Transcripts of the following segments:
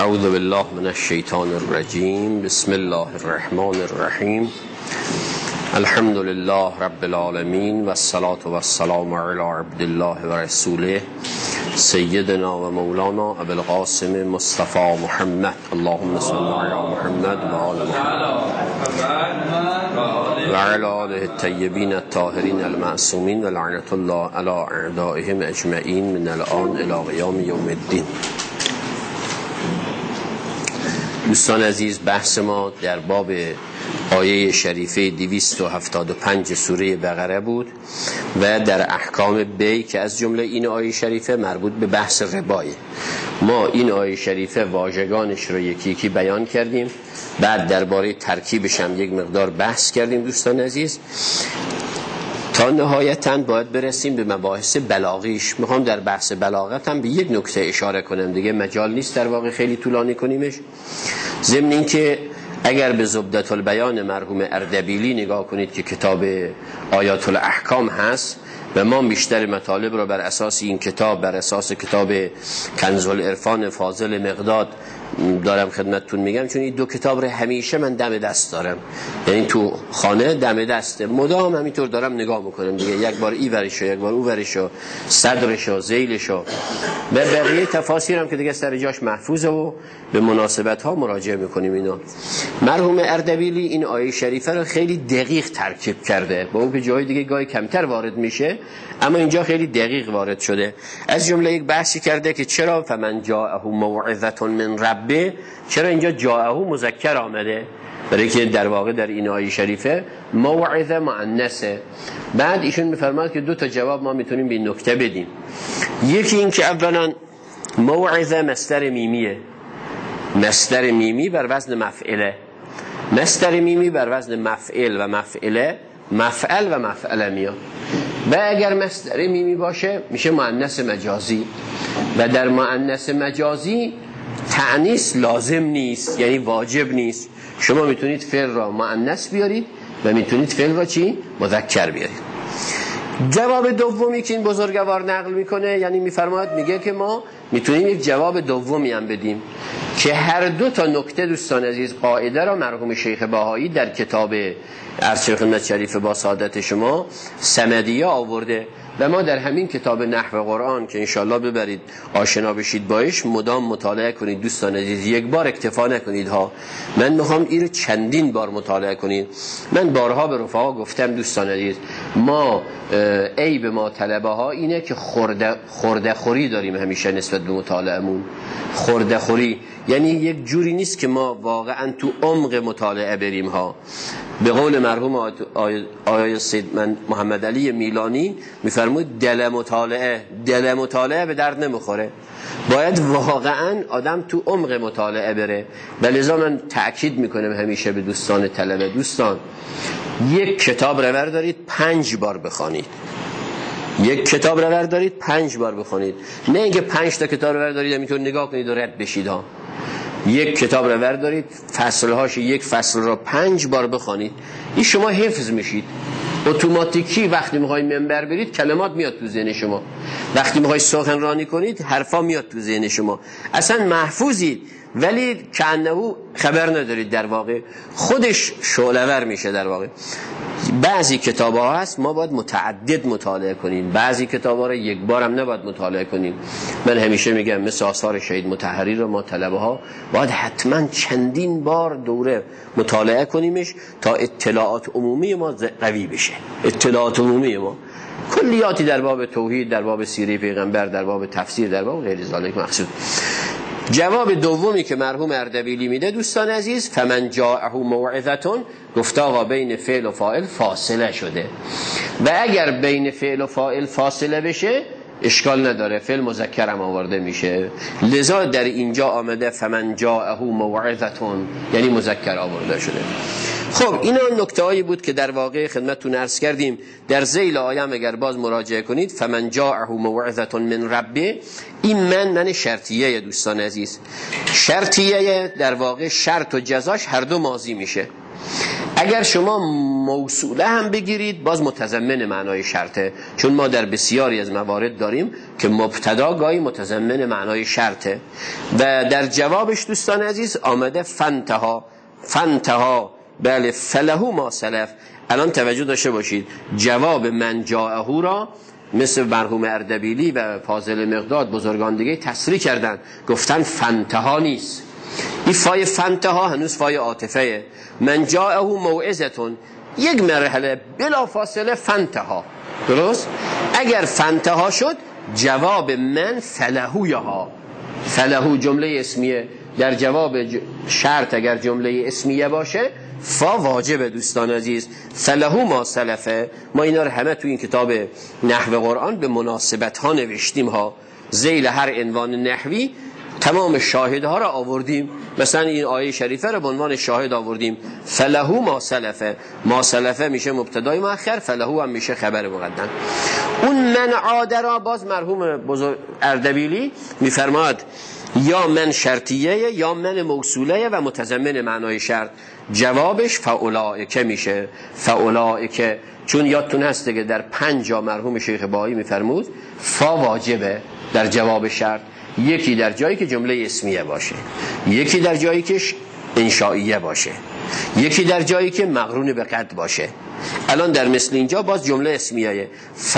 اعوذ بالله من الشیطان الرجیم. بسم الله الرحمن الرحیم. الحمد لله رب العالمین و الصلاة و السلام علی عبد الله و رسوله سیدنا و مولانا ابی القاسم مصطفى محمد. اللهم صل علی محمد و آل محمد و علی آله الطیبین الطاهرین المعصومین و لعنت الله علی اعدائهم اجمعین من الان الی قیام یوم الدین. دوستان عزیز، بحث ما در باب آیه شریفه 275 سوره بقره بود و در احکام بی که از جمله این آیه شریفه مربوط به بحث ربایه. ما این آیه شریفه واژگانش رو یکی یکی بیان کردیم، بعد درباره ترکیبش هم یک مقدار بحث کردیم. دوستان عزیز، تا نهایتاً باید برسیم به مباحث بلاغیش. میخوام در بحث بلاغت هم به یک نکته اشاره کنم، دیگه مجال نیست در واقع خیلی طولانی کنیمش. ضمن این که اگر به زبدة البیان مرحوم اردبیلی نگاه کنید که کتاب آیات الاحکام هست و ما بیشتر مطالب رو بر اساس این کتاب، بر اساس کتاب کنز العرفان فاضل مقداد دارم خدمتتون میگم، چون این دو کتاب رو همیشه من دم دست دارم، یعنی تو خانه دم دسته، مدام همینطور دارم نگاه میکنم دیگه، یک بار این ورشو یک بار اون ورشو، صدرشو ذیلشو و بقیه تفاسیرم که دیگه سر جاش محفوظه و به مناسبت ها مراجعه میکنیم. اینا مرحوم اردبیلی این آیه شریفه رو خیلی دقیق ترکیب کرده، با اون که جای دیگه گاهی کمتر وارد میشه اما اینجا خیلی دقیق وارد شده. از جمله یک بحثی کرده که چرا فمن جاءه موعظة من ربه، چرا اینجا جاءه مذکر آمده، برای که در واقع در این آیه شریفه موعظه مؤنثه. بعد ایشون میفرماد که دو تا جواب ما میتونیم به این نکته بدیم. یکی این که اولا موعظه مصدر میمیه، مصدر میمی بر وزن مفعله، مصدر میمی بر وزن مفعل و مفعله، مفعل و مفعله میاد و اگر مصدر میمی باشه میشه مؤنث مجازی و در مؤنث مجازی تأنیث لازم نیست، یعنی واجب نیست. شما میتونید فعل را مؤنث بیارید و میتونید فعل را چی؟ مذکر بیارید. جواب دومی که این بزرگوار نقل میکنه، یعنی میفرماید میگه که ما میتونیم یک جواب دومی هم بدیم که هر دو تا نکته دوستان عزیز قاعده را مرحوم شیخ بهایی در کتاب عرض خدمت شریف با سعادت شما سمدیه آورده و ما در همین کتاب نحو قرآن که انشالله ببرید آشنا بشید باش مدام مطالعه کنید. دوستان عزیز یک بار اکتفا نکنید ها، من میخوام این رو چندین بار مطالعه کنید. من بارها به رفقا گفتم دوستان عزیز، ما عیب ما طلبه ها اینه که خورده خوری داریم همیشه نسبت به مطالعهمون. خورده خوری یعنی یک جوری نیست که ما واقعا تو عمق مطالعه بریم ها. به قول مرحوم آقای سید محمد علی میلانی میفرمود دل مطالعه به درد نمیخوره، باید واقعا آدم تو عمق مطالعه بره. ولذا من تأکید میکنم همیشه به دوستان طلبه، دوستان یک کتاب رو بردارید 5 بار بخوانید، یک کتاب رو بردارید 5 بار بخونید، نه اینکه 5 تا کتاب رو بردارید همینطور نگاه کنید و رد بشید ها. یک کتاب رو بردارید فصلهاش، یک فصل رو 5 بار بخونید، این شما حفظ میشید اتوماتیکی. وقتی میخوای منبر برید کلمات میاد تو ذهن شما، وقتی میخوای سخنرانی کنید حرفا میاد تو ذهن شما، اصلا محفوظید ولی کأنه خبر ندارید، در واقع خودش شعله‌ور میشه. در واقع بعضی کتاب ها هست ما باید متعدد مطالعه کنیم، بعضی کتاب ها رو یک بار هم نباید مطالعه کنیم. من همیشه میگم مثل آثار شهید مطهری رو ما طلبه ها باید حتما چندین بار دوره مطالعه کنیمش تا اطلاعات عمومی ما قوی بشه. اطلاعات عمومی ما کلیاتی در باب توحید، در باب سیره پیغمبر، در باب تفسیر، در باب غیر ذالک مقصود. جواب دومی که مرحوم اردبیلی میده دوستان عزیز، فمن جاءه موعظة، گفت آقا بین فعل و فاعل فاصله شده و اگر بین فعل و فاعل فاصله بشه اشکال نداره، فعل مذکر هم آورده میشه، لذا در اینجا آمده فمن جاءه موعظة، یعنی مذکر آورده شده. خب اینا نکته هایی بود که در واقع خدمتتون عرض کردیم. در ذیل آیه اگر باز مراجعه کنید فمن جاءه موعظة من ربه، این من شرطیه دوستان عزیز، شرطیه در واقع شرط و جزاش هر دو ماضی میشه. اگر شما موصوله هم بگیرید باز متضمن معنای شرطه، چون ما در بسیاری از موارد داریم که مبتدا گاهی متضمن معنای شرطه. و در جوابش دوستان عزیز آمده فانتها بله فله ما سلف. الان توجه داشته باشید، جواب من جاءه را مثل مرحوم اردبیلی و فاضل مقداد بزرگان دیگه تصریح کردن، گفتن فانتها نیست. این فای فانتها هنوز فای عاطفه. من جاءه موعظتون، یک مرحله بلا فاصله فانتها، درست؟ اگر فانتها شد جواب من فلهویها، فلهو جمله اسمیه، در جواب شرط اگر جمله اسمیه باشه فا واجبه دوستان عزیز. فلهو ما سلفه، ما اینا رو همه تو این کتاب نحو قرآن به مناسبت ها نوشتیم ها، ذیل هر عنوان نحوی تمام شاهدها را آوردیم. مثلا این آیه شریفه را به عنوان شاهد آوردیم، فلهو ما سلفه. ما سلفه میشه مبتدای مؤخر، فلهو هم میشه خبر مقدم. اون من عاده را باز مرحوم بزرگ اردبیلی میفرماد یا من شرطیه یا من موصوله و متضمن معنای شرط. جوابش فاولائک میشه. فاولائک چون یادتون هسته که در 5 جا مرحوم شیخ بهایی میفرمود فا واجبه در جواب شرط، یکی در جایی که جمله اسمیه باشه، یکی در جایی که انشائیه باشه، یکی در جایی که مقرون به قد باشه. الان در مثل اینجا باز جمله اسمیه،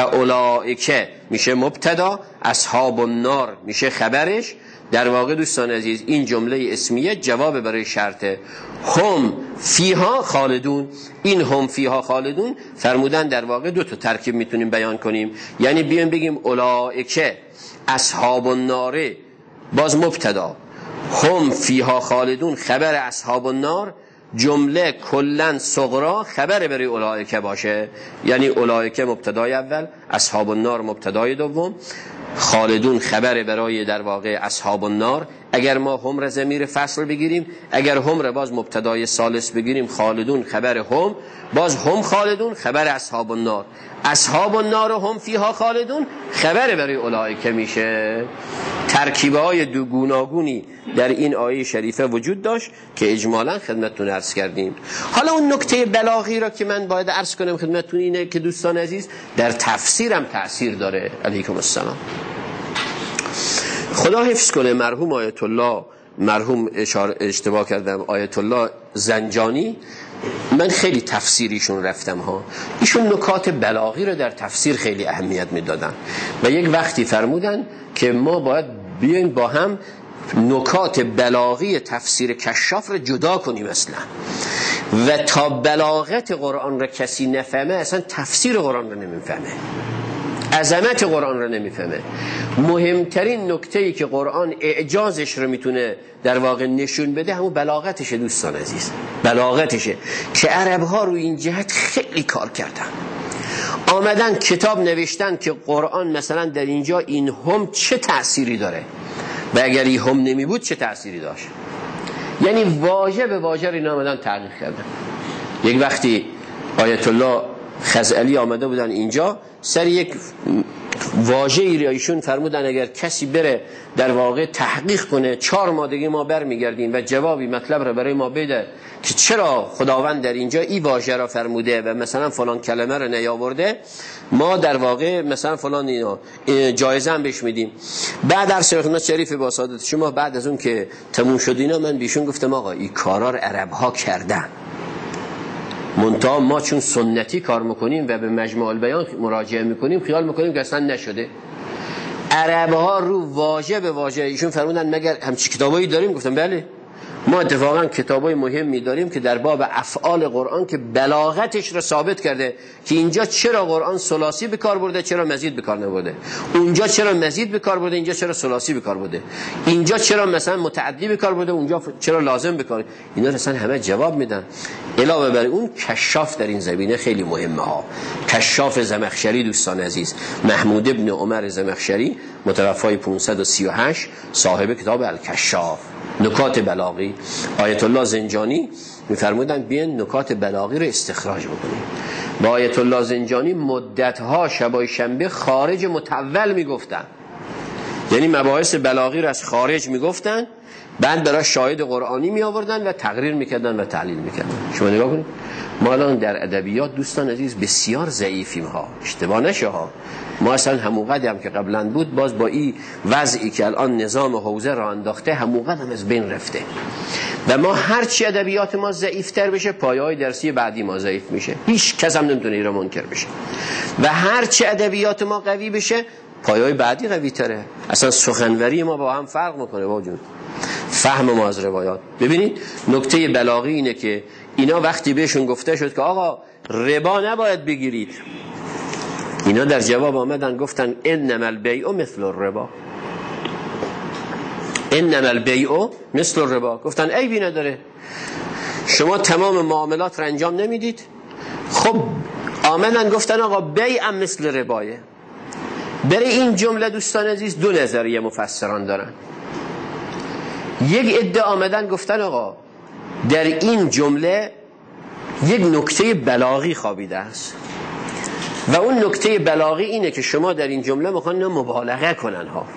فاولائک میشه مبتدا، اصحاب النار میشه خبرش. در واقع دوستان عزیز این جمله اسمیه جواب برای شرطه. هم فیها خالدون، این هم فیها خالدون فرمودن در واقع 2 تا ترکیب میتونیم بیان کنیم. یعنی بیایم بگیم اولائک اصحاب النار باز مبتدا، هم فیها خالدون خبر اصحاب النار، جمله کلن صغرا خبر برای اولائک باشه. یعنی اولائک مبتدای اول، اصحاب النار مبتدای دوم، خالدون خبر برای در واقع اصحاب النار. اگر ما هم را ضمیر فصل بگیریم، اگر هم را باز مبتدای ثالث بگیریم، خالدون خبر هم، باز هم خالدون خبر اصحاب النار، اصحاب النار و هم فیها خالدون خبر برای اولائک میشه. ترکیب‌های دو گوناگونی در این آیه شریفه وجود داشت که اجمالاً خدمتتون عرض کردیم. حالا اون نکته بلاغی را که من باید عرض کنم خدمتتون اینه که دوستان عزیز در تفسیرم تأثیر داره. علیکم السلام. خدا حفظ کنه مرحوم آیت الله، مرحوم اشتباه کردم، آیت الله زنجانی، من خیلی تفسیریشون رفتم ها، ایشون نکات بلاغی رو در تفسیر خیلی اهمیت میدادن و یک وقتی فرمودن که ما باید بیایم با هم نکات بلاغی تفسیر کشاف رو جدا کنیم اصلا، و تا بلاغت قرآن رو کسی نفهمه اصلا تفسیر قرآن رو نمیفهمه، عظمت قرآن رو نمیفهمه. مهمترین نکته‌ای که قرآن اعجازش رو میتونه در واقع نشون بده همون بلاغتشه دوستان عزیز، بلاغتشه که عرب‌ها رو این جهت خیلی کار کردن، آمدن کتاب نوشتن که قرآن مثلا در اینجا این هم چه تأثیری داره و اگر این هم نمی بود چه تأثیری داشت. یعنی واژه به واژه رو آمدن تحقیق کردن. یک وقتی آیت الله خزعلی آمده بودن اینجا سر یک واژه‌ای را ایشون فرمودن اگر کسی بره در واقع تحقیق کنه 4 ماه دیگه ما برمیگردیم و جوابی مطلب را برای ما بده که چرا خداوند در اینجا این واژه را فرموده و مثلا فلان کلمه را نیاورده، ما در واقع مثلا فلان اینا جایزه هم بهش میدیم. بعد در خدمت شریف با سعادت شما بعد از اون که تموم شد اینا من بهشون گفتم آقا این کارا رو عرب‌ها کردن، منتها ما چون سنتی کار میکنیم و به مجموع البیان مراجعه میکنیم خیال میکنیم که اصلا نشده. عرب‌ها رو واژه به واژه ایشون فرمودن مگر همچین کتابایی داریم؟ گفتم بله، ما اتفاقا کتابای مهمی داریم که در باب افعال قرآن که بلاغتش رو ثابت کرده که اینجا چرا قرآن ثلاثی به کار برده چرا مزید به کار نبرده، اونجا چرا مزید به کار برده اینجا چرا ثلاثی به کار برده، اینجا چرا مثلا متعدی به کار برده اونجا چرا لازم به کار. اینا اصلا همه جواب میدن. علاوه بر اون کشاف در این زمینه خیلی مهمه ها. کشاف زمخشری دوستان عزیز، محمود ابن عمر زمخشری متوفای 538 صاحب کتاب الکشاف، نکات بلاغی. آیت الله زنجانی میفرمودن بیاین نکات بلاغی رو استخراج بکنیم. با آیت الله زنجانی مدتها شبای شنبه خارج متول میگفتن، یعنی مباحث بلاغی رو از خارج میگفتن، بعد برای شاهد قرآنی می آوردن و تقریر میکردن و تعلیل میکردن. شما نگاه کنید ما الان در ادبیات دوستان عزیز بسیار ضعیفیم ها، اشتباه نشه ها. ما اصلا هموقدی هم که قبلا بود باز با این وضعی که الان نظام حوزه را انداخته هموقد هم از بین رفته و ما هرچی ادبیات ما ضعیفتر بشه پایه‌های درسی بعدی ما ضعیف میشه، هیچ کس هم نمیتونه این رو منکر بشه. و هرچی ادبیات ما قوی بشه پایه‌های بعدی قوی تره. اصلا سخنوری ما با هم فرق میکنه واجون فهم ما از روایات. ببینید نکته بلاغی اینه که اینا وقتی بهشون گفته شد که آقا ربا نباید بگیرید، اینا در جواب آمدن گفتن انما البیع مثل الربا، انما البیع مثل الربا. گفتن عیبی نداره، شما تمام معاملات رو انجام نمیدید. خب آمدن گفتن آقا بیع هم مثل ربایه. برای این جمله دوستان عزیز دو نظریه مفسران دارن. یک عده آمدن گفتن آقا در این جمله یک نکته بلاغی خوابیده است و اون نکته بلاغی اینه که شما در این جمله میخوان مبالغه کنن ها.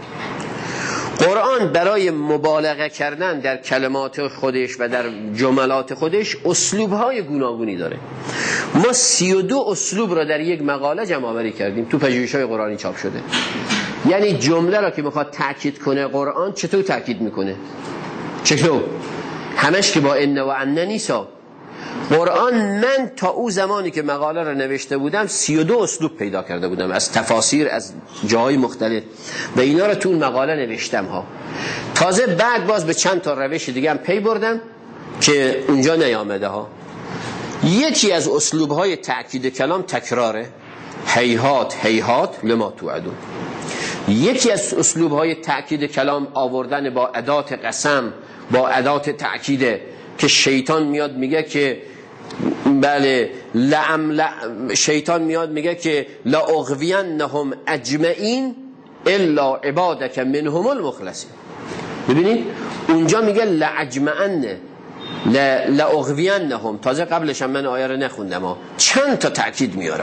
قرآن برای مبالغه کردن در کلمات خودش و در جملات خودش اسلوب‌های گوناگونی داره. ما 32 اسلوب را در یک مقاله جمع آوری کردیم، تو پژوهش‌های قرآنی چاپ شده. یعنی جمله را که میخواد تأکید کنه قرآن چطور تأکید میکنه؟ چطور؟ همش که با ان و ان نیسا. قرآن من تا او زمانی که مقاله را نوشته بودم 32 اسلوب پیدا کرده بودم از تفاسیر از جاهای مختلف و اینا را تو اون مقاله نوشتم ها. تازه بعد باز به چند تا روش دیگه هم پی بردم که اونجا نیامده ها. یکی از اسلوب‌های تأکید کلام تکراره، هیهات هیهات لما توعدون. یکی از اسلوب‌های تأکید کلام آوردن با ادات قسم، با ادات تأکیده که شیطان میاد میگه که بله شیطان میاد میگه که لا اغوینهم اجمعین الا عبادک منهم المخلصین. ببینید اونجا میگه لاجمعن لا اغوینهم، تازه قبلش هم من آیه رو نخوندم ها، چند تا تأکید میاره.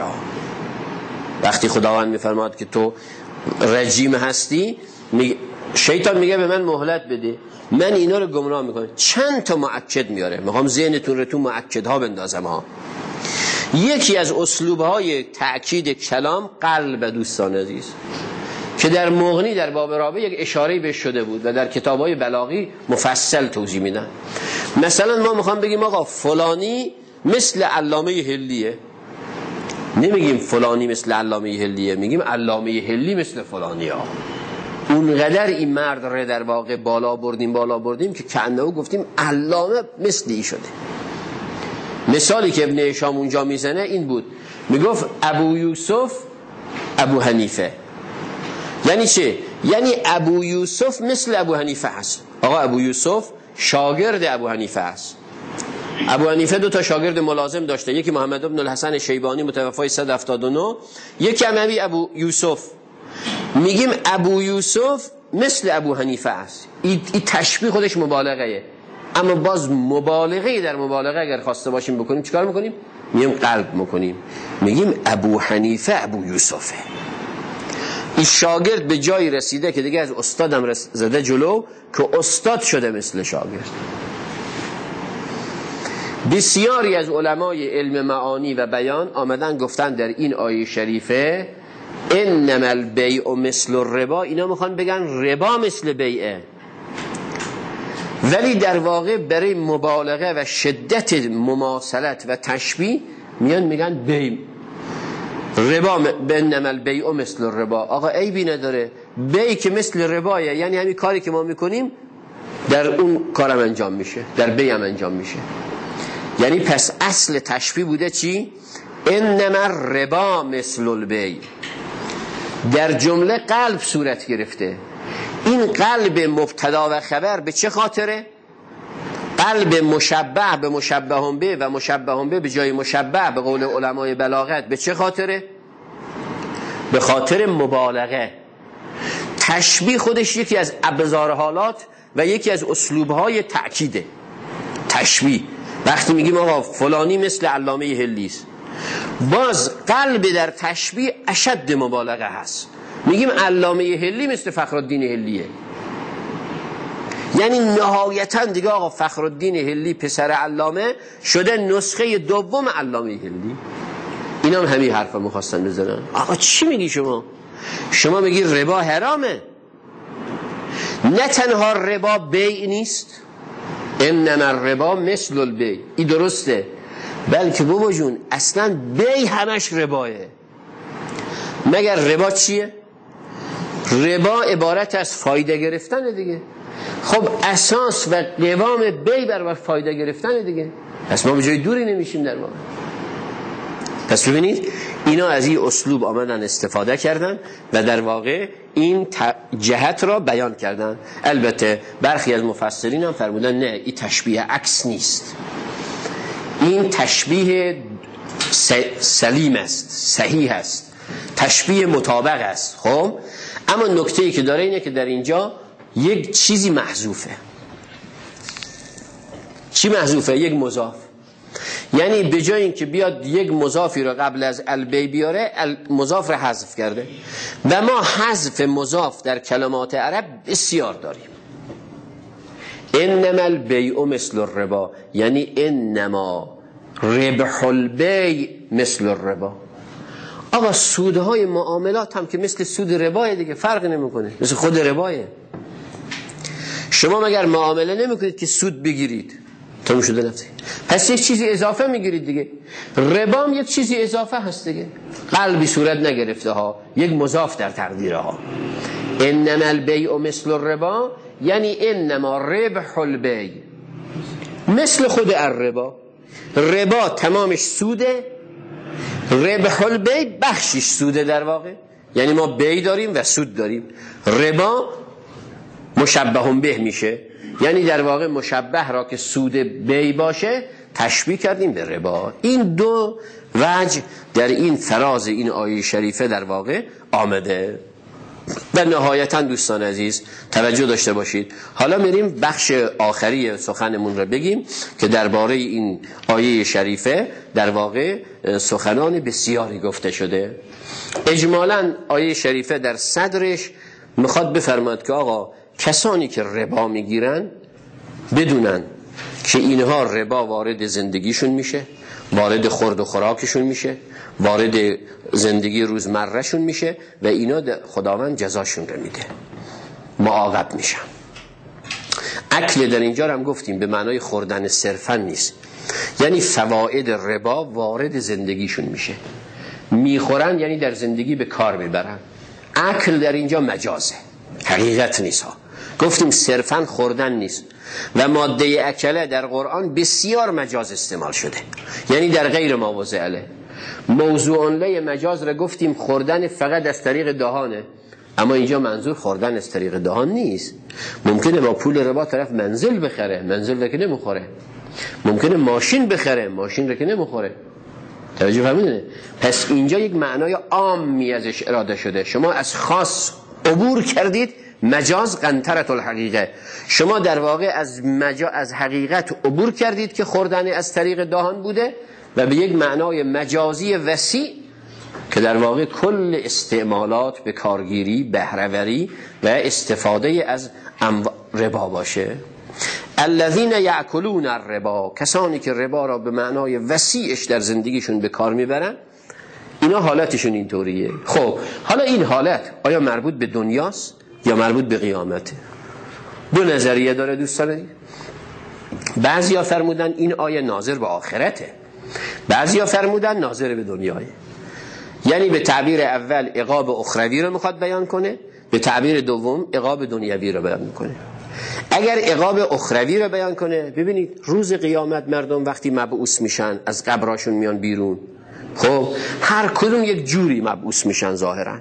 وقتی خداوند میفرماد که تو رجیم هستی شیطان میگه به من مهلت بده، من اینا رو گمراه میکنم، چند تا مؤکد میاره. میخوام ذهنتون رو تو مؤکدها بندازم ها. یکی از اسلوبهای تأکید کلام قلب دوستان عزیز که در مغنی در باب رابع یک اشاره بهش شده بود و در کتابهای بلاغی مفصل توضیح میدن. مثلا ما میخوام بگیم آقا فلانی مثل علامه هلیه، نمیگیم فلانی مثل علامه هلیه، میگیم علامه هلی مثل فلانی ها. اونقدر این مرد رو در واقع بالا بردیم که کنه گفتیم علامه مثل ای شده. مثالی که ابن هشام اونجا میزنه این بود، میگفت ابو یوسف ابو حنیفه. یعنی چه؟ یعنی ابو یوسف مثل ابو حنیفه هست. آقا ابو یوسف شاگرد ابو حنیفه هست. ابو حنیفه دو تا شاگرد ملازم داشته، یکی محمد بن الحسن شیبانی متوفی 179، یکی هم ابو یوسف. میگیم ابو یوسف مثل ابو حنیفه است. این تشبیه خودش مبالغه، اما باز مبالغه در مبالغه اگر خواسته باشیم بکنیم چیکار میکنیم؟ میگیم قلب میکنیم، میگیم ابو حنیفه ابو یوسفه. این شاگرد به جایی رسیده که دیگه از استادم زده جلو که استاد شده مثل شاگرد. بسیاری از علمای علم معانی و بیان آمدن گفتن در این آیه شریفه انما البیع مثل الربا، اینا میخوان بگن ربا مثل بیعه، ولی در واقع برای مبالغه و شدت مماثلت و تشبیه میان میگن بیع ربا، انما البیع مثل الربا. آقا عیبی نداره، بیع که مثل ربایه، یعنی همین کاری که ما میکنیم در اون کارم انجام میشه، در بیع هم انجام میشه. یعنی پس اصل تشبیه بوده چی؟ انما الربا مثل البیع. در جمله قلب صورت گرفته. این قلب مبتدا و خبر به چه خاطره؟ قلب مشبه به مشبهون به و مشبهون به جای مشبه به قول علمای بلاغت به چه خاطره؟ به خاطر مبالغه. تشبیه خودش یکی از ابزار حالات و یکی از اسلوبهای تأکیده. تشبیه وقتی میگیم آقا فلانی مثل علامه هلیست، باز قلب در تشبیه اشد مبالغه هست. میگیم علامه هلی مثل فخرالدین هلیه. یعنی نهایتا دیگه آقا فخرالدین هلی پسر علامه شده نسخه دوم علامه هلی. اینا هم همین حرفا می‌خواستن بزنن. آقا چی میگی شما؟ شما میگی ربا حرامه. نه تنها ربا بیع نیست، انما الربا مثل البیع، این درسته، بلکه بابا جون اصلا بیع همش رباه. مگر ربا چیه؟ ربا عبارت از فایده گرفتن دیگه. خب اساس و قوام بیع بر فایده گرفتن دیگه. پس ما به جای دوری نمیشیم در واقع. پس ببینید اینا از این اسلوب آمدن استفاده کردن و در واقع این جهت را بیان کردن. البته برخی از مفسرین هم فرمودن نه، این تشبیه عکس نیست، این تشبیه سلیم است، صحیح است، تشبیه مطابق است. خب اما نکته‌ای که داره اینه که در اینجا یک چیزی محذوفه. چی محذوفه؟ یک مضاف. یعنی به جای اینکه بیاد یک مضافی رو قبل از البی بیاره، مضاف رو حذف کرده. و ما حذف مضاف در کلمات عرب بسیار داریم. انما البیع مثل الربا، یعنی انما ربح البیع مثل الربا. آقا سودهای معاملات هم که مثل سود ربای دیگه، فرق نمیکنه، مثل خود ربایه. شما مگر معامله نمیکنید که سود بگیرید؟ تموم شده نفسی. پس یک چیزی اضافه میگیرید دیگه. ربا هم یک چیزی اضافه هست دیگه، قلبی صورت نگرفته ها، یک مضاف در تقدیره ها. انما البیع مثل الربا، یعنی انما ربح البیع مثل خود الربا. ربا تمامش سوده، ربح البیع بخشش سوده در واقع. یعنی ما بیع داریم و سود داریم. ربا مشبه به میشه، یعنی در واقع مشبه را که سود بیع باشه تشبیه کردیم به ربا. این دو وجه در این فراز این آیه شریفه در واقع آمده. و نهایتا دوستان عزیز توجه داشته باشید، حالا میریم بخش آخری سخنمون رو بگیم که درباره این آیه شریفه در واقع سخنان بسیاری گفته شده. اجمالاً آیه شریفه در صدرش میخواد بفرماد که آقا کسانی که ربا میگیرن بدونن که اینها ربا وارد زندگیشون میشه، وارد خورد و خوراکشون میشه، وارد زندگی روزمرهشون میشه و اینا خداوند جزاشون رو میده، معاقب میشن. اکل در اینجا هم گفتیم به معنای خوردن صرفا نیست، یعنی فواید ربا وارد زندگیشون میشه، میخورن یعنی در زندگی به کار میبرن. اکل در اینجا مجازه، حقیقت نیست ها. گفتیم صرفا خوردن نیست و ماده اکله در قرآن بسیار مجاز استعمال شده، یعنی در غیر مواضع علیه. موضوع لی مجاز را گفتیم خوردن فقط از طریق دهانه، اما اینجا منظور خوردن از طریق دهان نیست. ممکنه با پول ربا طرف منزل بخره، منزل را که نمیخوره. ممکنه ماشین بخره، ماشین را که نمیخوره. توجه فرمودید؟ پس اینجا یک معنای عامی ازش اراده شده. شما از خاص عبور کردید، مجاز قنطرة الحقیقه. شما در واقع از حقیقت عبور کردید که خوردن از طریق دهان بوده و به یک معنای مجازی وسیع که در واقع کل استعمالات به کارگیری، بهره‌وری و استفاده از ربا باشه. الذین یأکلون الربا، کسانی که ربا را به معنای وسیعش در زندگیشون به کار میبرن، اینا حالتشون اینطوریه. خب حالا این حالت آیا مربوط به دنیاست یا مربوط به قیامته؟ دو نظریه داره دوستان. بعضیا فرمودن این آیه ناظر به آخرته، بعضیا فرمودن ناظر به دنیاه. یعنی به تعبیر اول عقاب اخروی رو میخواد بیان کنه، به تعبیر دوم عقاب دنیوی رو بیان میکنه. اگر عقاب اخروی رو بیان کنه، ببینید روز قیامت مردم وقتی مبعوث میشن از قبراشون میان بیرون، خب هر کدوم یک جوری مبعوث میشن ظاهرا.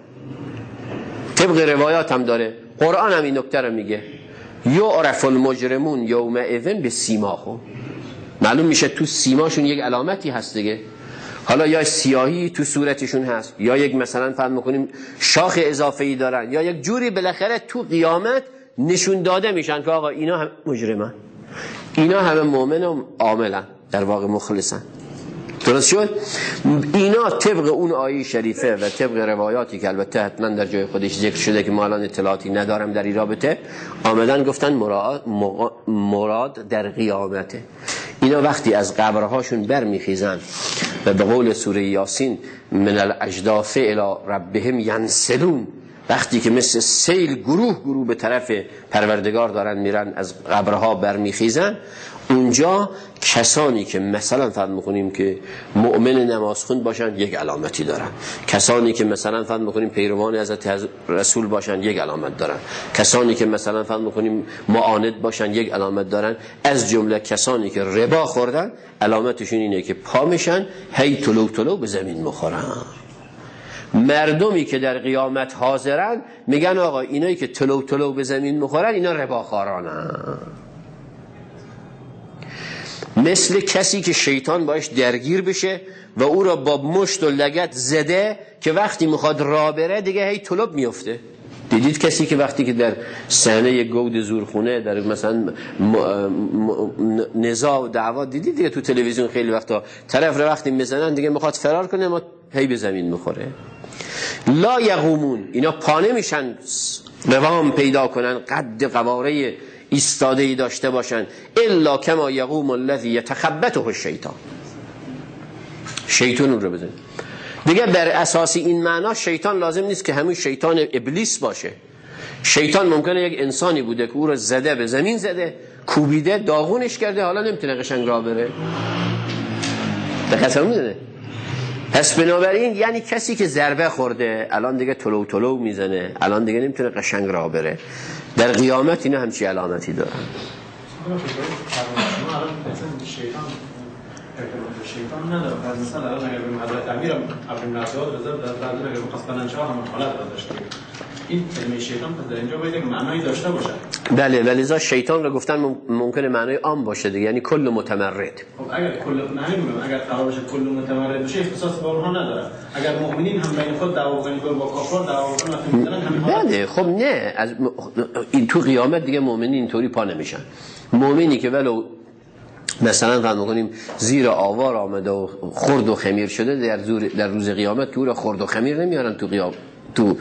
طبق روایات هم داره، قرآن هم این نکته رو میگه، یعرف المجرمون یومئذ بسیماهم. معلوم میشه تو سیماشون یک علامتی هست دیگه. حالا یا سیاهی تو صورتشون هست، یا یک مثلا فهم میکنیم شاخ اضافه‌ای دارن، یا یک جوری بالاخره تو قیامت نشون داده میشن که آقا اینا هم مجرمن، اینا همه مؤمن و عاملن، در واقع مخلصن. درست شد؟ اینا طبق اون آیه شریفه و طبق روایاتی که البته حتما در جای خودش ذکر شده که ما الان اطلاعاتی ندارم در این رابطه، آمدن گفتن مراد در قیامته. اینا وقتی از قبرهاشون برمیخیزن و به قول سوره یاسین من الاجداث الی ربهم ینسلون، وقتی که مثل سیل گروه به طرف پروردگار دارن میرن از قبرها برمیخیزن، اونجا کسانی که مثلا فرض میکنیم که مؤمن نمازخوان باشن یک علامتی دارن، کسانی که مثلا فرض میکنیم پیروان حضرت رسول باشن یک علامت دارن، کسانی که مثلا فرض میکنیم معاند باشن یک علامت دارن، از جمله کسانی که ربا خوردن علامتشون اینه که پا میشن هی طلو به زمین میخورن. مردمی که در قیامت حاضرن میگن آقا اینایی که طلو به زمین میخورن اینا رباخوارانن. مثل کسی که شیطان باش درگیر بشه و او را با مشت و لگد زده که وقتی میخواد راه بره دیگه هی طلب میفته. دیدید کسی که وقتی که در صحنه گود زورخونه در مثلا نزاع و دعوا دیدید دیگه تو تلویزیون خیلی وقتا طرف رو وقتی میزنن دیگه میخواد فرار کنه اما هی به زمین میخوره. لا یقومون، اینا پا نمیشن قوام پیدا کنن، قد قواره ایستاده‌ای داشته باشن، الا کما یقوم الذی یتخبطه الشیطان، شیطان رو بزنه. دیگه بر اساس این معنا شیطان لازم نیست که همون شیطان ابلیس باشه. شیطان ممکنه یک انسانی بوده که او رو زده به زمین زده، کوبیده، داغونش کرده، حالا نمیتونه قشنگ راه بره. دقیقاً میدونه. پس بنابراین یعنی کسی که ضربه خورده الان دیگه طلو میزنه، الان دیگه نمیتونه قشنگ راه بره. در قیامت اینا همچی علامتی دارن. شیطان نداره. مثلا الان اگر به حضرت امیر ابن نصیحت رضا در اگر مقصدن چه هم حالت داشته، این کلمه شیطان در اینجا باید یک معنایی داشته باشه. بله، ولی ذا شیطان رو گفتن ممکنه معنای عام باشه دیگه، یعنی کل متمرد. خب اگر کل نمیدونم اگر قرار باشه کل متمرد باشه اختصاص به اونها نداره. اگر مؤمنین هم بین خود دعوا کنن با کافر دعوا کنن وقتی میذارن همین حالت. بله خب نه از این تو قیامت دیگه مؤمنین اینطوری پا نمیشن. مؤمنی که ولو مثلا فرض می‌کنیم زیر آوار آمده و خرد و خمیر شده در روز قیامت که او را خرد و خمیر نمیارن تو قیامت، تو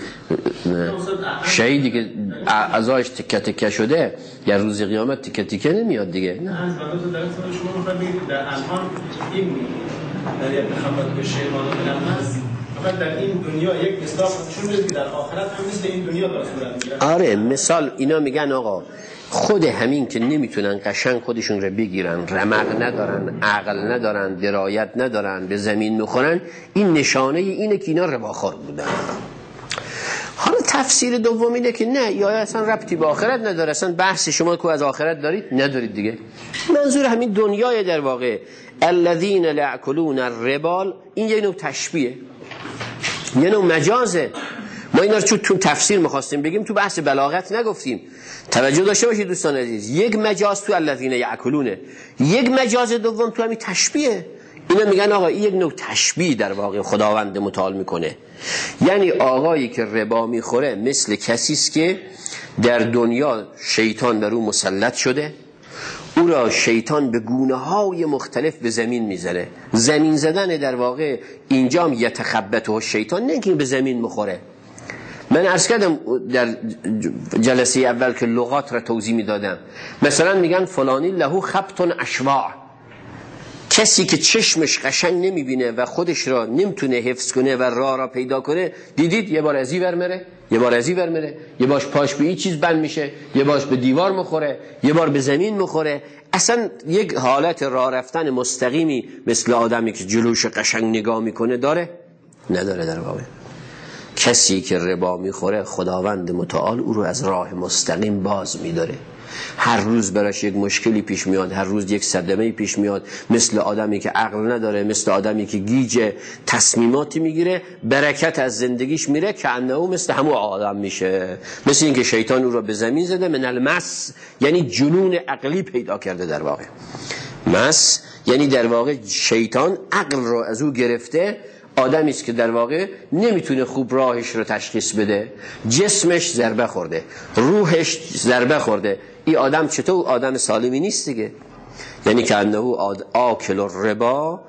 شهیدی که اعضایش تکه تکه شده در روز قیامت تکه تکه نمیاد دیگه. نه از بعد در شما می‌خواید بگید در الان این در یک خبر به شیطان الناس فقط در این دنیا یک مصداق چون که در آخرت هم مثل این دنیا داره صورت میگیره. آره مثال اینا میگن آقا خود همین که نمیتونن قشنگ خودشون رو بگیرن، رمق ندارن، عقل ندارن، درایت ندارن، به زمین میخورن، این نشانه اینه که اینا رباخوار بودن. حالا تفسیر دوم اینه که نه، یا اصلا ربطی به آخرت نداره، اصلا بحث شما که از آخرت دارید ندارید دیگه، منظور همین دنیای در واقع. الذین یأکلون الربا، این یه نوع تشبیه، یه نوع مجازه. ما اینا رو تو تفسیر می‌خواستیم بگیم، تو بحث بلاغت نگفتیم. توجه داشته باشید دوستان عزیز، یک مجاز تو الذین یأکلونه، یک مجاز دوم تو همین تشبیه. اینا میگن آقا این یک نوع تشبیه در واقع خداوند متعال میکنه. یعنی آقایی که ربا میخوره مثل کسی است که در دنیا شیطان بر او مسلط شده، او را شیطان به گونه‌های مختلف به زمین میزنه. زمین زدن در واقع اینجا هم یتخبطه شیطان، نه که به زمین میخوره. من عرض کردم در جلسه اول که لغات را توضیح میدادم، مثلا میگن فلانی له خبط اشواع، کسی که چشمش قشنگ نمیبینه و خودش را نمیتونه حفظ کنه و راه را پیدا کنه، دیدید یه بار از این ور میره، یه بار از این ور میره، یه باش پاش به این چیز بند میشه، یه باش به دیوار میخوره، یه بار به زمین میخوره. اصلا یک حالت راه رفتن مستقیمی مثل آدمی که جلوش قشنگ نگاه میکنه داره؟ نداره. در واقع کسی که ربا میخوره خداوند متعال او رو از راه مستقیم باز میداره. هر روز براش یک مشکلی پیش میاد، هر روز یک صدمه‌ای پیش میاد، مثل آدمی که عقل نداره، مثل آدمی که گیج تصمیماتی میگیره، برکت از زندگیش میره، که انه مثل همون آدم میشه. مثل اینکه شیطان او رو به زمین زده، من المس یعنی جنون عقلی پیدا کرده. در واقع مس یعنی در واقع شیطان عقل رو از او گرفته، آدمی است که در واقع نمیتونه خوب راهش رو تشخیص بده، جسمش ضربه خورده، روحش ضربه خورده. این آدم چطور آدم سالمی نیست دیگه. یعنی که انه آکل الربا،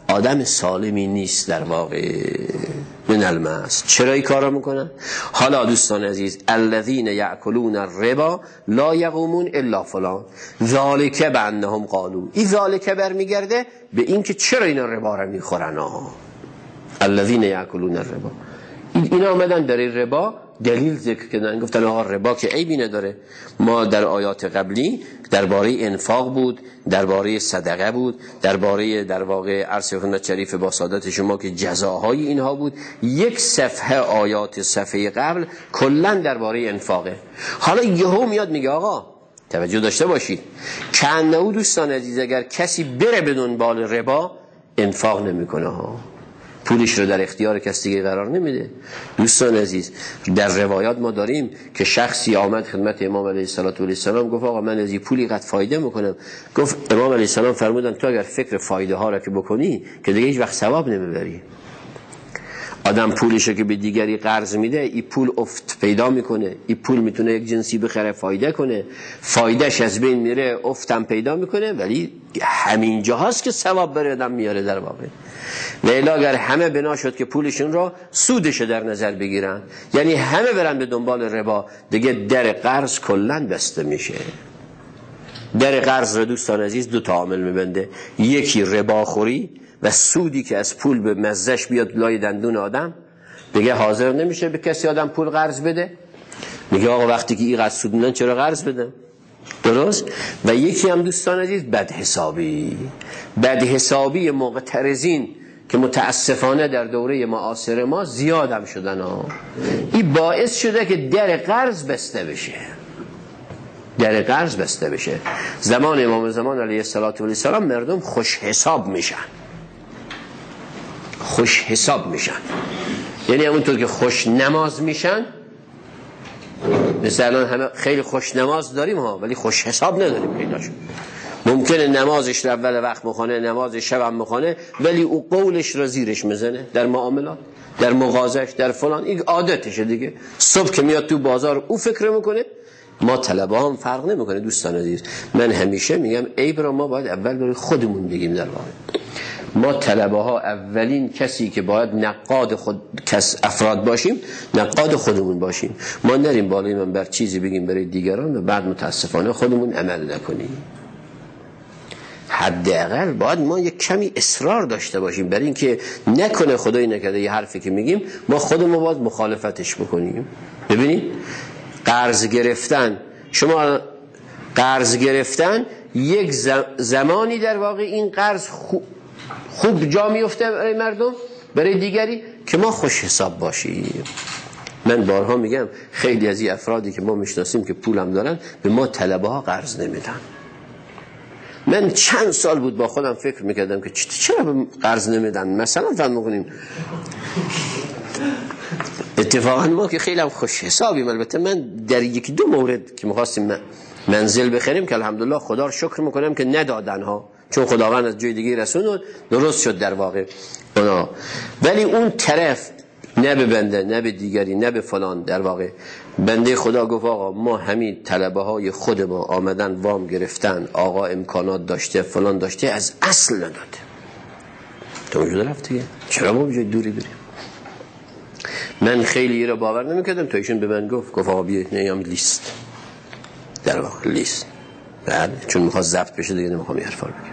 آدم سالمی نیست در واقع. من المس چرا این کارا میکنن؟ حالا دوستان عزیز، الذین یأکلون الربا لا یقومون الا فلان ذالک بانهم قالوا. این ذالک برمیگرده به این که چرا اینا ربا رو میخورن. الذین یأکلون الربا، اینا آمدن در ربا دلیل ذکر کردن، گفتن آقا ربا که عیبی نداره. ما در آیات قبلی درباره انفاق بود، درباره صدقه بود، درباره در واقع عرض خدمت شریف با سعادت شما که جزاهای اینها بود. یک صفحه آیات صفحه قبل کلا درباره انفاقه. حالا یهو میاد میگه آقا توجه داشته باشید، کانه دوستان عزیز اگر کسی بره به دنبال ربا انفاق نمیکنه ها، پولش رو در اختیار کسی دیگه قرار نمیده. دوستان عزیز در روایات ما داریم که شخصی آمد خدمت امام علیه السلام گفت آقا من از این پولی قد فایده میکنم. گفت امام علیه السلام فرمودن تو اگر فکر فایده ها را که بکنی که دیگه هیچ وقت ثواب نمیبری. آدم پولشو که به دیگری قرض میده این پول افت پیدا میکنه، این پول میتونه یک جنسی بخره فایده کنه، فایدهش از بین میره افتم پیدا میکنه، ولی همین جاهاست که ثواب بر آدم میاره در واقع. لیلا اگر همه بنا شد که پولشون رو سودش در نظر بگیرن، یعنی همه برن به دنبال ربا، دیگه در قرض کلن بسته میشه. در قرض رو دوستان عزیز دو تا عامل میبنده، یکی رباخوری و سودی که از پول به مزهش بیاد لای دندون آدم، دیگه حاضر نمیشه به کسی آدم پول قرض بده، میگه آقا وقتی که این قرض سود میدن چرا قرض بدم. درست. و یکی هم دوستان عزیز بدحسابی معترضین که متاسفانه در دوره معاصر ما زیاد هم شدن ها. این باعث شده که در قرض بسته بشه. زمان امام زمان علیه السلام مردم خوش حساب میشن، یعنی همونطور که خوش نماز میشن. مثلا همه خیلی خوش نماز داریم ها، ولی خوش حساب نداریم پیداشون. ممکنه نمازش رو اول وقت بخونه، نماز شب هم بخونه، ولی او قولش رو زیرش میزنه در معاملات، در مغازش، در فلان. این عادتشه دیگه. صبح که میاد تو بازار او فکر میکنه. ما طلبه هم فرق نمیکنه دوستان عزیز. من همیشه میگم عیب را ما باید اول برای خودمون بگیم. در واقع ما طلبه ها اولین کسی که باید نقاد افراد باشیم، نقاد خودمون باشیم. ما نریم بالای منبر چیزی بگیم برای دیگران و بعد متاسفانه خودمون عمل نکنیم. حداقل باید ما یک کمی اصرار داشته باشیم برای اینکه نکنه خدایی نکرده یه حرفی که میگیم ما خودمون باید مخالفتش بکنیم. ببینید شما قرض گرفتن یک زمانی در واقع این قرض خوب جا میفته برای مردم، برای دیگری که ما خوش حساب باشیم. من بارها میگم خیلی از این افرادی که ما میشناسیم که پولم دارن به ما طلبه ها قرض نمیدن. من چند سال بود با خودم فکر میکردم که چرا به قرض نمیدن. مثلا فهم میکنیم اتفاقا ما که خیلی هم خوش حسابیم. البته من در یکی دو مورد که میخواستیم منزل بخریم که الحمدلله خدا رو شکر میکنم که ندادن ها، چون خداوند از جای دیگه رسوند درست شد در واقع اونا. ولی اون طرف نه به بنده نه به دیگری نه به فلان، در واقع بنده خدا گفت آقا ما همین طلبه های خود ما آمدن وام گرفتن، آقا امکانات داشته فلان داشته، از اصل نداده. تو موجود رفت دیگه، چرا ما بجای دوری بریم؟ من خیلی را باور نمیکردم تا ایشون به من گفت آقا بیا نیام لیست، در واقع لیست. بعد چون میخواد ضبط بشه دیگه نمیخوام این حرفا رو بگم.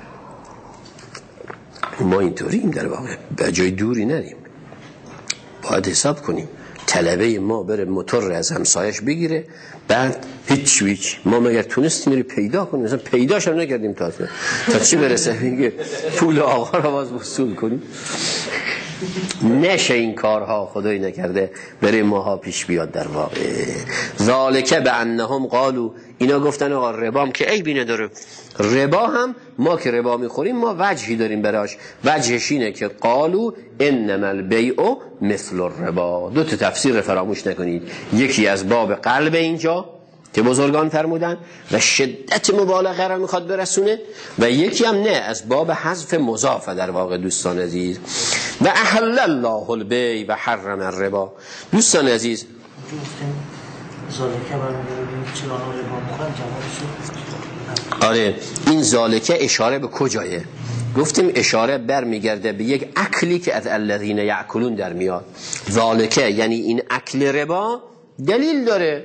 ما اینطوریم در واقع، به جای دوری نریم. باید حساب کنیم طلبه ما بره موتور از همسایش بگیره، بعد هیچ ما مگر تونستیم میری پیدا کنیم، مثلا پیداش هم نکردیم تا چی برسه میگه پول آقا رو باز وصول کنیم. نشه این کارها خدایی نکرده برای ماها پیش بیاد. در واقع ذالک بانهم قالوا، اینا گفتن آقا ربام که عیبی نداره. ربا هم ما که ربا میخوریم ما وجهی داریم براش، وجهش اینه که قالوا انما البیع مثل الربا. دو تا تفسیر فراموش نکنید، یکی از باب قلب اینجا که بزرگان فرمودن و شدت مبالغه را میخواد برسونه، و یکی هم نه از باب حذف مضاف. در واقع دوستان عزیز و احل الله البیع و حرم الربا. دوستان عزیز آره این ذالکه اشاره به کجایه؟ گفتیم اشاره برمیگرده به یک اکلی که از الذین یاکلون در میاد. ذالکه یعنی این اکل ربا دلیل داره،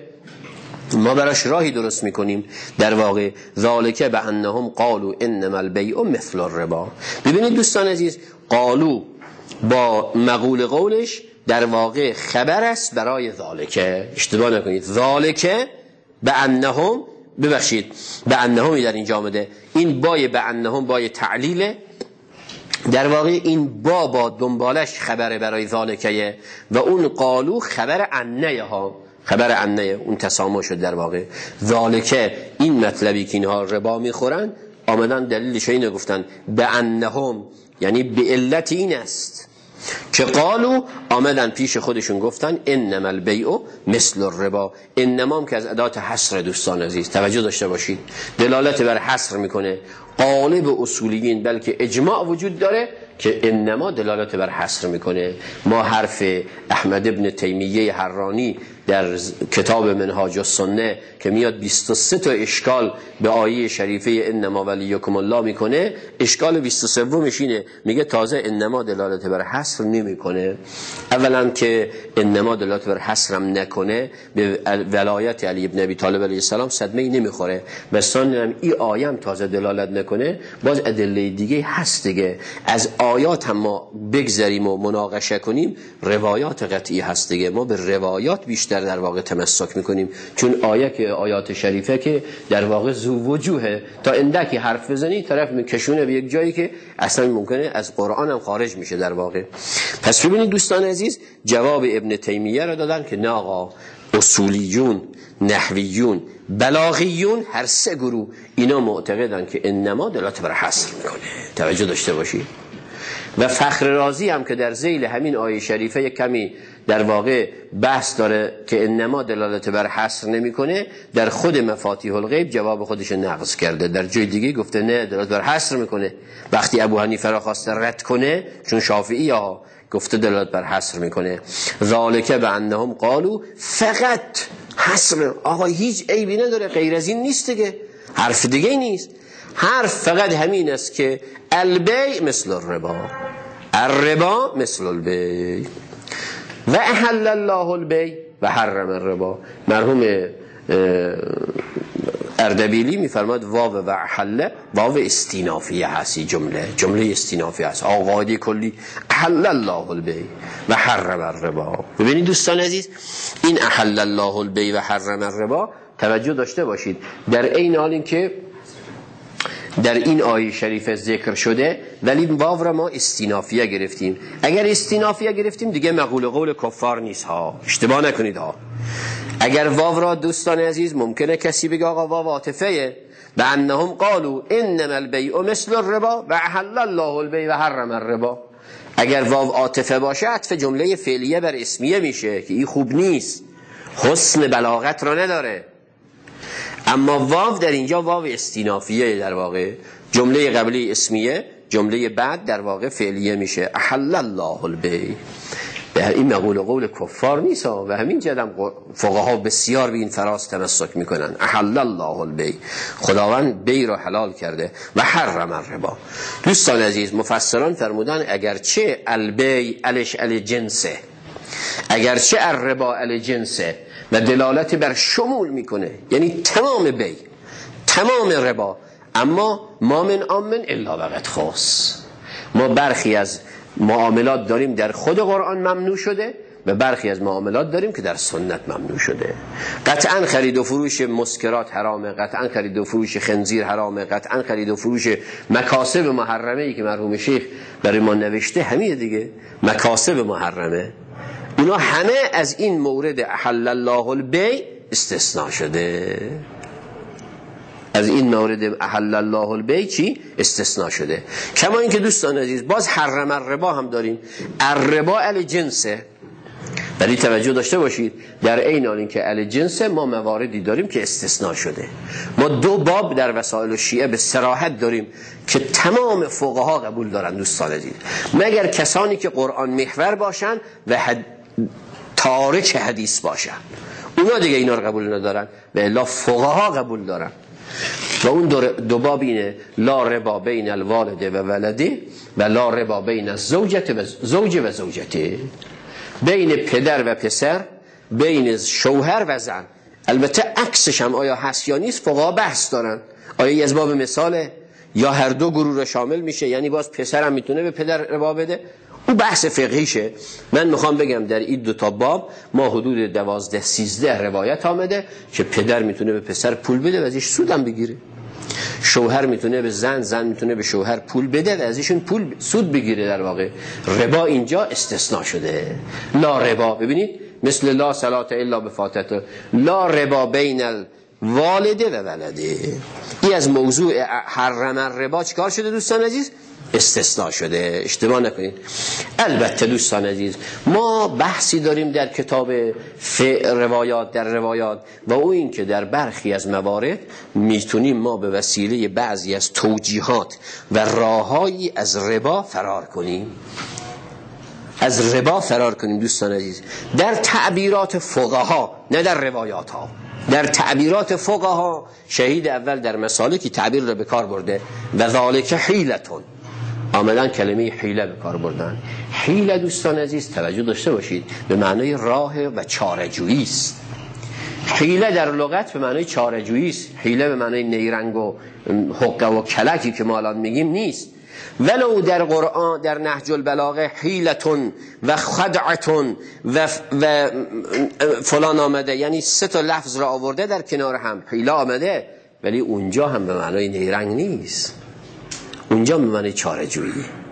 ما براش راهی درست میکنیم. در واقع ذالکه به انهم قالوا انما البیع مثل الربا. ببینید دوستان عزیز، قالو با مقول قولش در واقع خبر است برای ذالکه. اشتباه نکنید، ذالکه به انهم، ببخشید به انهمی در اینجا آمده، این بای به انهم بای تعلیله. در واقع این با دنبالش خبر برای ذالکه و اون قالو خبر انه ها، خبر انه اون تسامح شد. در واقع ذالکه این مطلبی که اینها ربا میخورن آمدن دلیلش اینو گفتن به انهم، یعنی به علت این است که قالو آمدن پیش خودشون گفتن انما البیع مثل الربا. انما هم که از ادات حصر دوستان عزیز توجه داشته باشید، دلالت بر حصر میکنه. غالب اصولیین بلکه اجماع وجود داره که انما دلالت بر حصر میکنه. ما حرف احمد ابن تیمیه حرانی در کتاب منهاج السنه که میاد 23 تا اشکال به آیه شریفه انما ولیکم الله میکنه، اشکال 23 اینه، میگه تازه انما دلالت بر حصر نمیکنه. اولا که انما دلالت بر حصر هم نکنه به ولایت علی ابن ابی طالب علیه السلام صدمه نمیخوره. مثلا این آیه هم تازه دلالت نکنه، باز ادله دیگه هست دیگه. از آیات هم ما بگذریم و مناقشه کنیم، روایات قطعی هست دیگه. ما به روایات بیشتر در واقع تمسک میکنیم، چون آیه که آیات شریفه که در واقع ذو وجوهه، تا اندکی حرف بزنی طرف میکشونه به یک جایی که اصلا ممکنه از قرآن هم خارج میشه در واقع. پس ببینید دوستان عزیز، جواب ابن تیمیه را دادن که نه آقا، اصولیون، نحویون، بلاغیون، هر سه گروه اینا معتقدن که انما دلالت بر حصر میکنه. توجه داشته باشید. و فخر رازی هم که در ذیل همین آیه شریفه یک کمی در واقع بحث داره که انما دلالت بر حصر نمیکنه، در خود مفاتیح الغیب جواب خودش نقض کرده. در جای دیگه گفته نه دلالت بر حصر میکنه. وقتی ابو حنیفه را خواسته رد کنه، چون شافعی ها گفته دلالت بر حصر میکنه. ذالکه به انهم قالو، فقط حصر، آقا هیچ عیبی نداره، غیر از این نیست دیگه، حرف دیگه نیست. حرف فقط همین است که البیع مثل الربا، الربا مثل البیع و احل الله البیع و حرم الربا. مرحوم اردبیلی میفرماد واو و احل واو استینافیه هستی، جمله استینافیه هست، آقای کلی احل الله البیع و حرم الربا. ببینید دوستان عزیز، این احل الله البیع و حرم الربا توجه داشته باشید، در این حال این که در این آیه شریفه ذکر شده، ولی واو را ما استینافیه گرفتیم. اگر استینافیه گرفتیم دیگه مقول قول کفار نیست ها، اشتباه نکنید ها. اگر واو را دوستان عزیز ممکنه کسی بگه آقا واو عاطفه، به انهم قالوا انما البیع مثل الربا و احل الله البیع و حرم الربا. اگر واو عاطفه باشه عطف جمله فعلیه بر اسمیه میشه که این خوب نیست، حسن بلاغت را نداره. اما واو در اینجا واو استینافیه، در واقع جمله قبلی اسمیه، جمله بعد در واقع فعلیه میشه. احل الله البیع، این مقول قول کفار نیست و همین جدم فقها بسیار به این فراز تمسک میکنن. احل الله البیع، خداوند بی را حلال کرده، و حرم الربا. دوستان عزیز، مفسران فرمودن اگرچه البیع الش الجنسه، اگرچه الربا الجنسه و دلالت بر شمول میکنه، یعنی تمام بی، تمام ربا، اما ما من آمن الا وقت خاص. ما برخی از معاملات داریم در خود قرآن ممنوع شده و برخی از معاملات داریم که در سنت ممنوع شده. قطعا خرید و فروش مسکرات حرامه، قطعا خرید و فروش خنزیر حرامه، قطعا خرید و فروش مکاسب محرمه ای که مرحوم شیخ برای ما نوشته همین دیگه، مکاسب محرمه، اونا همه از این مورد احل الله البیع استثناء شده. از این مورد احل الله البیع چی؟ استثناء شده. کما اینکه دوستان عزیز باز حرم الربا هم داریم، الربا الجنسه، ولی توجه داشته باشید در این حال اینکه الجنسه ما مواردی داریم که استثناء شده. ما دو باب در وسائل الشیعه به صراحت داریم که تمام فقها قبول دارن دوستان عزیز، مگر کسانی که قرآن محور باشن و تارک حدیث باشن، اونا دیگه اینا رو قبول ندارن، و الا فقها قبول دارن. و اون دو باب اینه: لا ربا بین الوالد و ولده و لا ربا بین الزوج و زوجته، بین پدر و پسر، بین شوهر و زن. البته عکسش هم آیا هست یا نیست فقها بحث دارن، آیا از باب مثاله یا هر دو گروه رو شامل میشه، یعنی باز پسر هم میتونه به پدر ربا بده، اون بحث فقهیشه. من میخوام بگم در این دو تا باب ما حدود 12-13 روایت آمده که پدر میتونه به پسر پول بده و ازش سود هم بگیره، شوهر میتونه به زن میتونه به شوهر پول بده و ازشون سود بگیره. در واقع ربا اینجا استثناء شده. لا ربا، ببینید مثل لا صلاة الا بفاتحه، لا ربا بین الوالد و ولده. این از موضوع حرم الربا چیکار شده دوستان عزیز؟ استثناء شده. اشتباه نکنید. البته دوستان عزیز ما بحثی داریم در کتاب روایات در روایات و او این که در برخی از موارد میتونیم ما به وسیله بعضی از توجیهات و راههایی از ربا فرار کنیم. از ربا فرار کنیم دوستان عزیز، در تعبیرات فقها نه در روایات ها. در تعبیرات فقها شهید اول در مسالکی تعبیر را به کار برده و ذالک حیلتون، آمدن کلمه حیله به کار بردن. حیله دوستان عزیز توجه داشته باشید به معنای راه و چاره‌جویی است. حیله در لغت به معنای چاره‌جویی است. حیله به معنای نیرنگ و حقه و کلکی که ما الان میگیم نیست. ولو در قرآن در نهج البلاغه حیلتون و خدعتون و فلان آمده، یعنی 3 تا لفظ را آورده در کنار هم حیله آمده، ولی اونجا هم به معنای نیرنگ نیست، اونجا به معنی چاره‌جویی.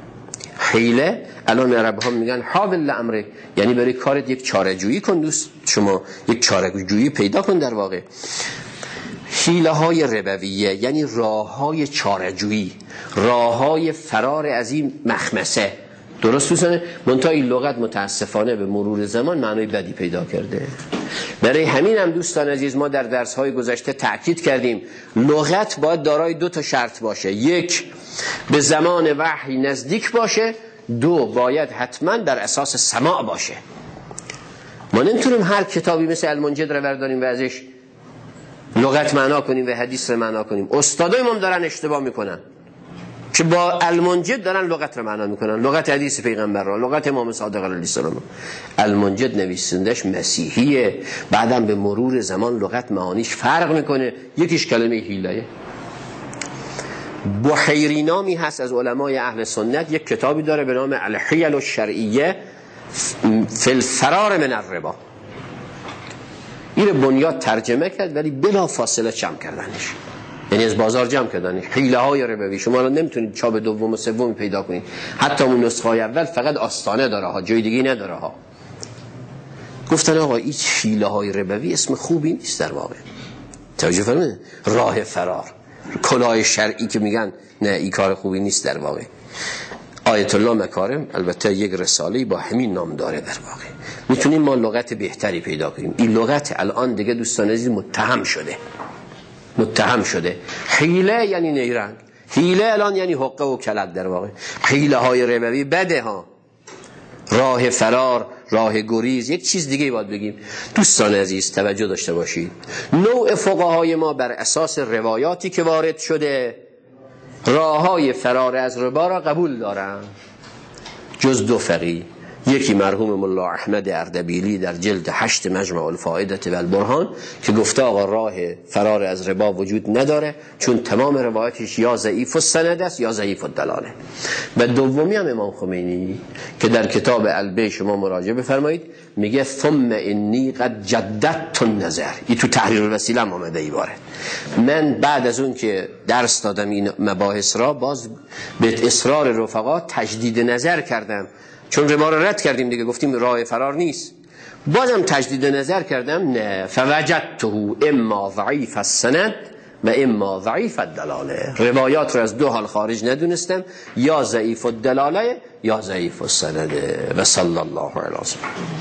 حیله الان عرب ها میگن حاول امرک، یعنی برای کارت یک چاره‌جویی کن. دوست شما یک چاره‌جویی پیدا کن. در واقع حیله های ربویه یعنی راه های چاره‌جویی، راه های فرار از این مخمسه. درست دوستانه؟ منتها این لغت متاسفانه به مرور زمان معنای بدی پیدا کرده. برای همین هم دوستان عزیز ما در درس های گذشته تأکید کردیم لغت باید دارای 2 تا شرط باشه: 1 به زمان وحی نزدیک باشه، 2 باید حتما بر اساس سماع باشه. ما نمیتونیم هر کتابی مثل المنجد رو برداریم و ازش لغت معنا کنیم و حدیث رو معنا کنیم. استادای ما دارن اشتباه میکنن که با المنجد دارن لغت رو معنا میکنن، لغت حدیث پیغمبر را، لغت امام صادق علیه السلام. المنجد نویسندش مسیحیه، بعدم به مرور زمان لغت معانیش فرق میکنه. یکیش کلمه حیله. بحیری نامی هست از علمای اهل سنت، یک کتابی داره به نام الحیل الشرعیه فی الفرار من الربا. این بنیاد ترجمه کرد ولی بلا فاصله جمع کردنش، یعنی از بازار جمع کردنش. حیله های ربوی شما الان نمیتونید چاپ دوم و سوم پیدا کنید، حتی اون نسخه های اول فقط آستانه داره ها، جای دیگه نداره ها. گفتن آقا این حیله های ربوی اسم خوبی نیست در واقع. توجه فرمایید، راه فرار، کلاه شرعی که میگن نه این کار خوبی نیست در واقع. آیت الله مکارم البته یک رساله با همین نام داره. در واقع میتونیم ما لغت بهتری پیدا کنیم. این لغت الان دیگه دوستان عزیز متهم شده. حیله یعنی نیرنگ، حیله الان یعنی حقه و کلک. در واقع حیله های ربوی بده ها، راه فرار، راه گریز. یک چیز دیگه باید بگیم دوستان عزیز توجه داشته باشید. نوع فقهای ما بر اساس روایاتی که وارد شده راههای فرار از ربا را قبول دارن، جز 2 فقیه. یکی مرحوم ملا احمد اردبیلی در جلد 8 مجمع الفائده و البرهان که گفته آقا راه فرار از ربا وجود نداره، چون تمام روایاتش یا ضعیف السند است یا ضعیف الدلاله. و دومی هم امام خمینی که در کتاب البی شما مراجعه بفرمایید میگه ثم انی قد جددت النظر. این تو تحریر الوسیله هم اومده ایباره. من بعد از اون که درس دادم این مباحث را باز به اصرار رفقا تجدید نظر کردم، چون ربا را رد کردیم دیگه، گفتیم راه فرار نیست. بازم تجدید نظر کردم، نه فوجدته اما ضعیف السند و اما ضعیف الدلاله. روایات رو از 2 حال خارج ندونستم، یا ضعیف الدلاله یا ضعیف السند. و صلی الله علیه و سلم.